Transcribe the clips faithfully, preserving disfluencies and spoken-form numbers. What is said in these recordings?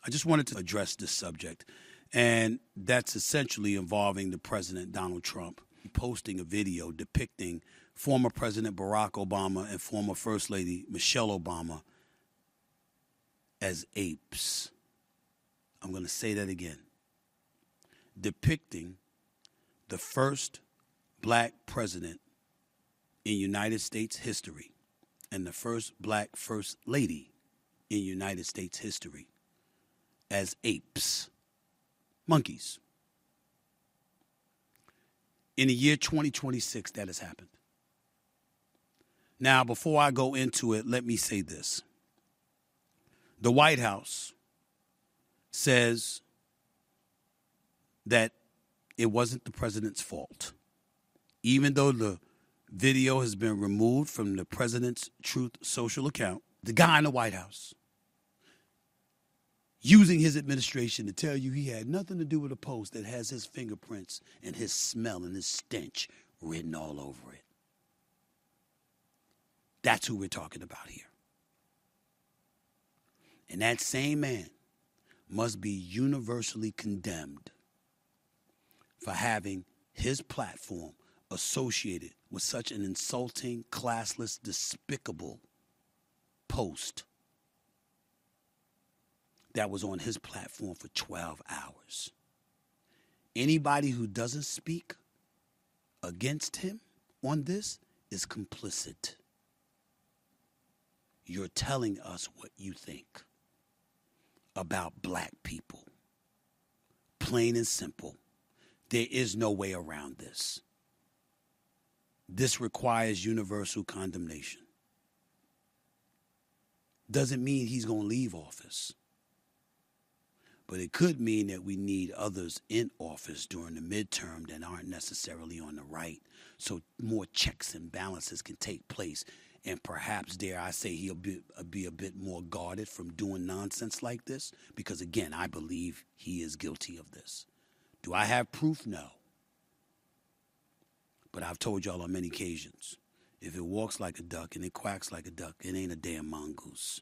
I just wanted to address this subject, and that's essentially involving the President Donald Trump posting a video depicting former President Barack Obama and former First Lady Michelle Obama as apes. I'm going to say that again. Depicting the first black president in United States history and the first black first lady in United States history as apes, monkeys. In the year twenty twenty-six, that has happened. Now, before I go into it, let me say this. The White House says that it wasn't the president's fault. Even though the video has been removed from the president's Truth Social account, the guy in the White House, using his administration to tell you he had nothing to do with a post that has his fingerprints and his smell and his stench written all over it. That's who we're talking about here. And that same man must be universally condemned for having his platform associated with such an insulting, classless, despicable post that was on his platform for twelve hours. Anybody who doesn't speak against him on this is complicit. You're telling us what you think about black people. Plain and simple. There is no way around this. This requires universal condemnation. Doesn't mean he's going to leave office. But it could mean that we need others in office during the midterm that aren't necessarily on the right, so more checks and balances can take place. And perhaps, dare I say, he'll be, be a bit more guarded from doing nonsense like this. Because, again, I believe he is guilty of this. Do I have proof? No. But I've told y'all on many occasions, if it walks like a duck and it quacks like a duck, it ain't a damn mongoose.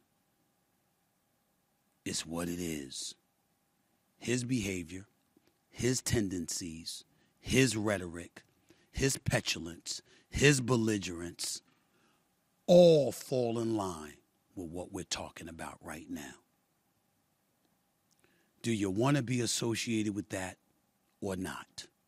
It's what it is. His behavior, his tendencies, his rhetoric, his petulance, his belligerence, all fall in line with what we're talking about right now. Do you want to be associated with that or not?